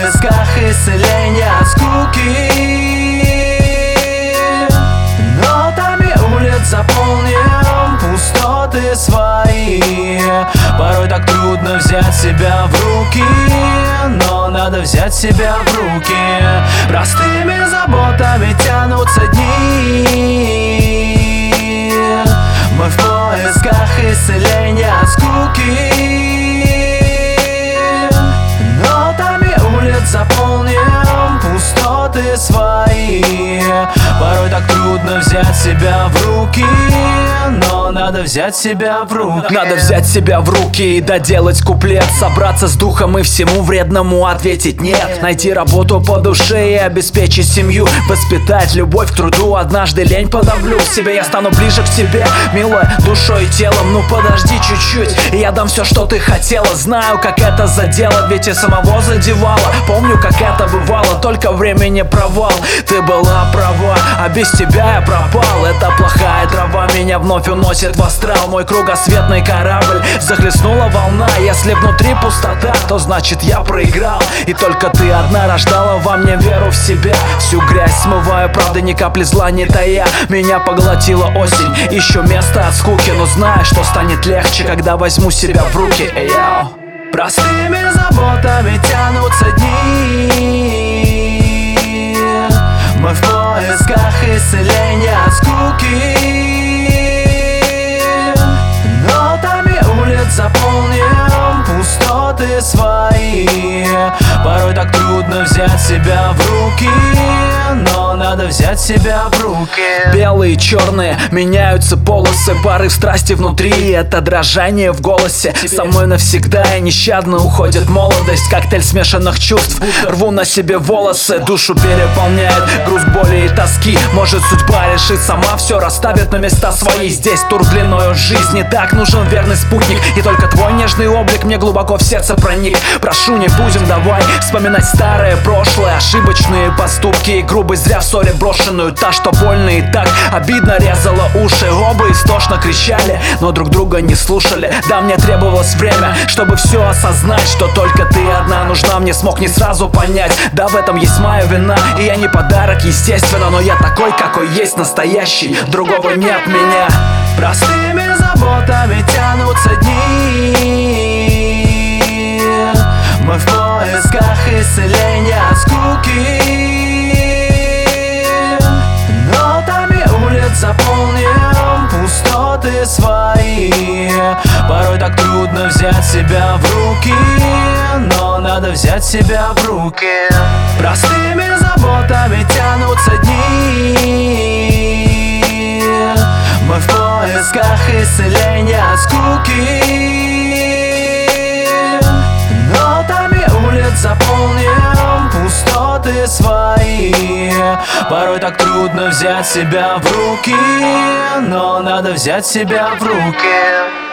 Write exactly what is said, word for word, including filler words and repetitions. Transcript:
поисках исцеления от скуки, но там и улиц заполнен пустоты свои. Порой так трудно взять себя в руки, но надо взять себя в руки. Простыми заботами тянутся дни, мы в поисках исцеления от скуки, но там и улиц заполнен пустоты свои. Порой так трудно взять себя в руки, но надо взять себя в руки. Надо взять себя в руки и доделать куплет, собраться с духом и всему вредному ответить нет. Найти работу по душе и обеспечить семью, воспитать любовь к труду. Однажды лень подавлю в себе, я стану ближе к тебе, милая, душой и телом. Ну подожди чуть-чуть, и я дам все, что ты хотела. Знаю, как это задело, ведь и самого задевало. Помню, как это бывало, только времени провал. Ты была права, а без тебя я пропал. Это плохая трава меня вновь уносит в астрал. Мой кругосветный корабль захлестнула волна. Если внутри пустота, то значит я проиграл. И только ты одна рождала во мне веру в себя. Всю грязь смываю, правда ни капли зла не тая. Меня поглотила осень, ищу место от скуки, но знаю, что станет легче, когда возьму себя в руки. Эй, йоу. Простыми заботами тянутся дни, мы в поисках исцеления от скуки, но там и улиц заполнен пустоты свои. Порой так трудно взять себя в руки, но надо взять себя в руки. Белые и черные меняются полосы, порыв страсти внутри, это дрожание в голосе. Со мной навсегда и нещадно уходит молодость. Коктейль смешанных чувств, рву на себе волосы. Душу переполняет груз боли и тоски. Может судьба решит сама, все расставит на места свои. Здесь тур длиною жизни, так нужен верный спутник. И только твой нежный облик мне глубоко в сердце проник. Прошу, не будем давай вспоминать старое прошлое, ошибочные поступки и грубость зря в ссоре брошенную. Та, что больно и так обидно резала уши. Оба истошно кричали, но друг друга не слушали. Да, мне требовалось время, чтобы все осознать, что только ты одна нужна. Мне смог не сразу понять, да, в этом есть моя вина. И я не подарок, естественно, но я такой, какой есть, настоящий. Другого нет меня. Простыми заботами тянутся дни, мы в поисках исцеления от скуки, но там и улиц заполнен пустоты свои. Порой так трудно взять себя в руки, но надо взять себя в руки. Простыми заботами тянутся дни, мы в поисках исцеления от скуки, но там и улиц заполнен пустоты свои. Порой так трудно взять себя в руки, но надо взять себя в руки.